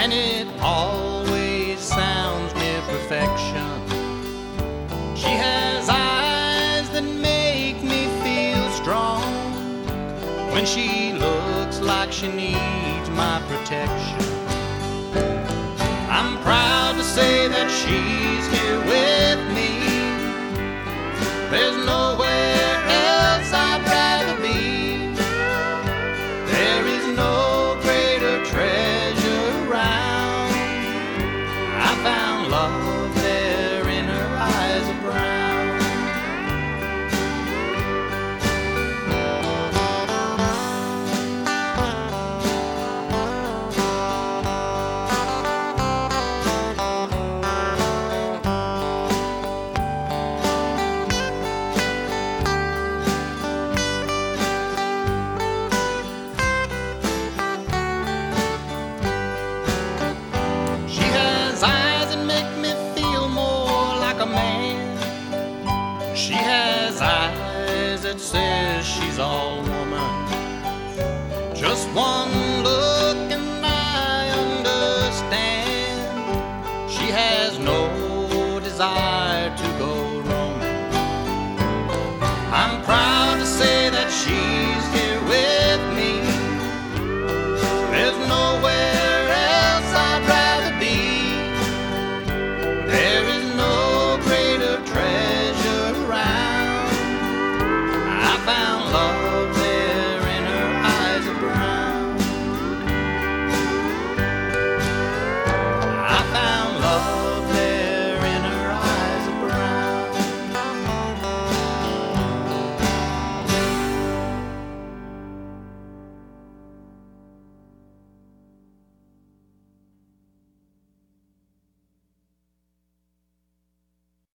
and it always sounds near perfection. She has eyes that make me feel strong when she looks like she needs my protection. I'm proud to say that she's here with me. There's nowhere else I'd rather be. There is no greater treasure around. I found love there in her eyes of brown. She has eyes that says she's all woman. Just one look and I understand. She has no desire